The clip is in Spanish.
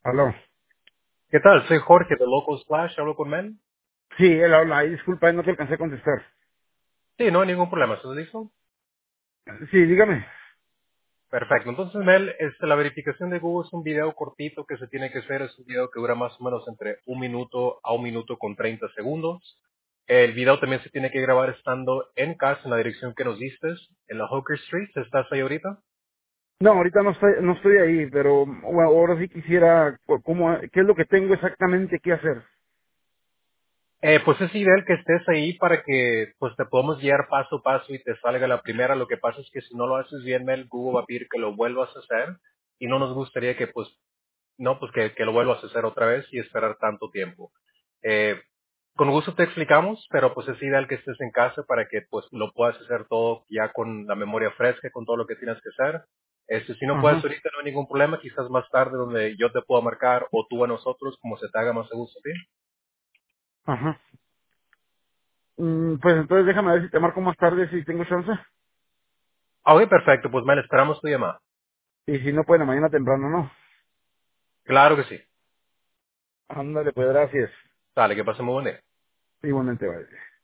Aló. ¿Qué tal? Soy Jorge de Local Splash. ¿Hablo con Mel? Sí, él habla. Ay, disculpa, no te alcancé a contestar. Sí, no hay ningún problema. ¿Estás listo? Sí, dígame. Perfecto. Entonces, Mel, la verificación de Google es un video cortito que se tiene que hacer. Es un video que dura más o menos entre 1 minuto a 1 minuto con 30 segundos. El video también se tiene que grabar estando en casa, en la dirección que nos diste, en la Hooker Street. ¿Estás ahí ahorita? No, ahorita no estoy ahí, pero bueno, ahora sí quisiera, ¿qué es lo que tengo exactamente que hacer? Pues es ideal que estés ahí para que pues te podamos guiar paso a paso y te salga la primera. Lo que pasa es que si no lo haces bien, Mel, Google va a pedir que lo vuelvas a hacer y no nos gustaría que pues no, pues que lo vuelvas a hacer otra vez y esperar tanto tiempo. Eh, con gusto te explicamos, pero pues es ideal que estés en casa para que pues lo puedas hacer todo ya con la memoria fresca, con todo lo que tienes que hacer. Si no puedes Ajá, ahorita no hay ningún problema, quizás más tarde donde yo te pueda marcar o tú a nosotros, como se te haga más a gusto, ¿sí? ajá. Pues entonces déjame ver si te marco más tarde si tengo chance. Ah, ok, perfecto, pues Mel, esperamos tu llamada. Y si no, pues en la mañana temprano, ¿no? Claro que sí. Ándale, pues gracias. Dale, que pase muy buen día. Igualmente, vale.